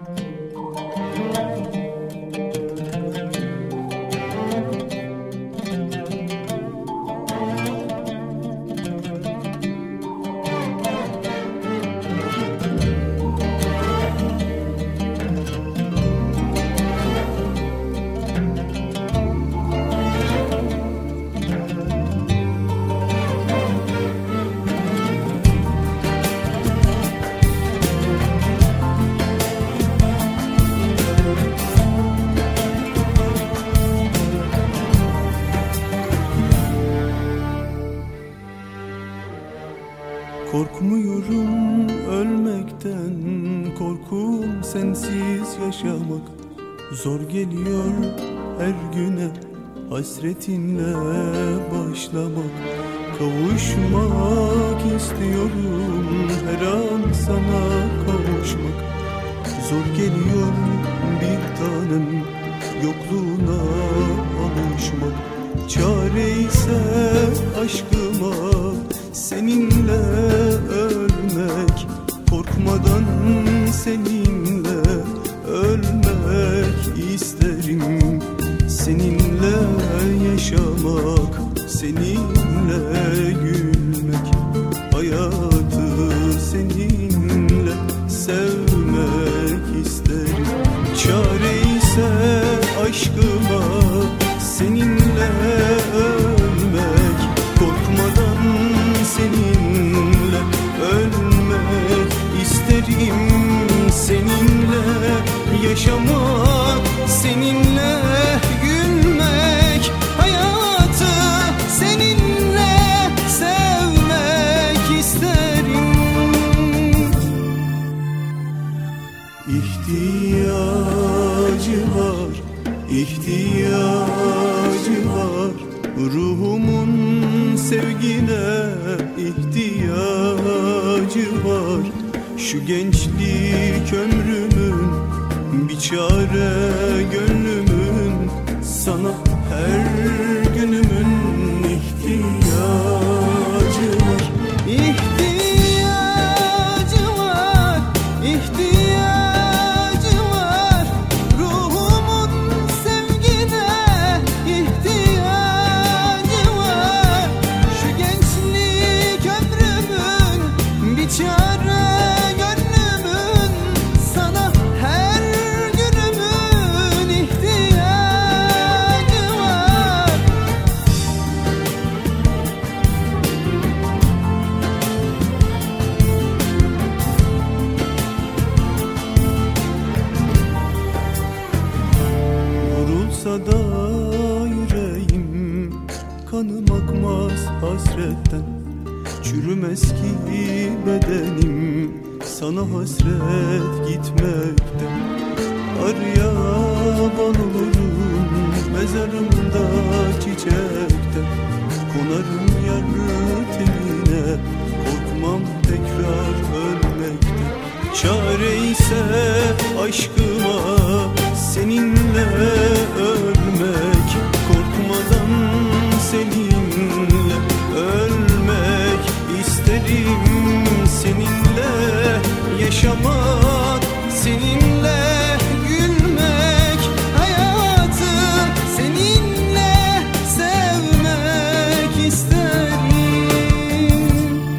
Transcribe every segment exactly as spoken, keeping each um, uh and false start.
Korkmuyorum ölmekten, korkum sensiz yaşamak. Zor geliyor her güne hasretinle başlamak. Kavuşmak istiyorum her an sana kavuşmak. Zor geliyor bir tanem yokluğuna alışmak. Çare ise aşkıma seninle ölmek. Korkmadan seninle ölmek isterim. Seninle yaşamak, seninle gülmek. Hayatı seninle sevmek isterim. Çare ise aşkıma seninle ölmek. Korkmadan seninle ölmek isterim. Seninle yaşamak, seninle gülmek. Hayatı seninle sevmek isterim. İhtiyacı var, ihtiyacı var. Ruhumun sevgine ihtiyacı var. Şu gençlik ömrümün bir çare gönlümün. Sana her günümün ihtiyacı var. İhtiyacı var, ihtiyacı var. Ruhumun sevgine ihtiyacı var. Şu gençlik ömrümün bir çare gönlümün. Sana her günümün ihtiyacı var. Vurulsa da yüreğim, kanım akmaz hasretten. Çürümez ki bedenim, sana hasret gitmekten. Arıya bal olurum, mezarımda çiçekten. Konarım yar tenine, korkmam tekrar ölmekten. Çare ise aşkıma seninle ölmek. Korkmadan seninle ölmek isterim. Seninle yaşamak, seninle gülmek. Hayatı seninle sevmek isterim.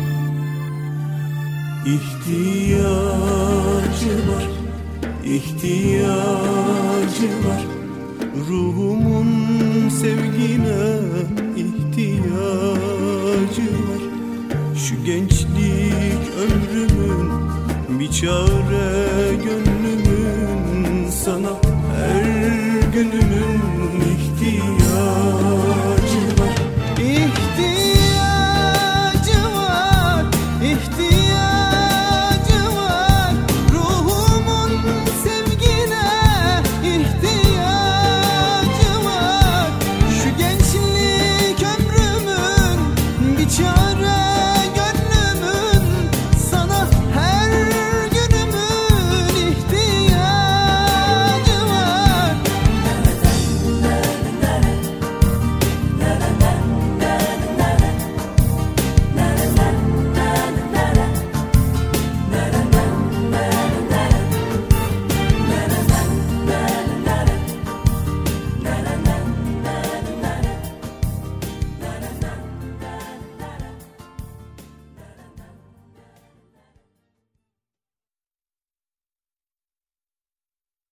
İhtiyacı var, ihtiyacı var. Ruhumun sevgine ihtiyacı var. Şu gençlik ömrümün bir çare gönlümün. Sana her günüm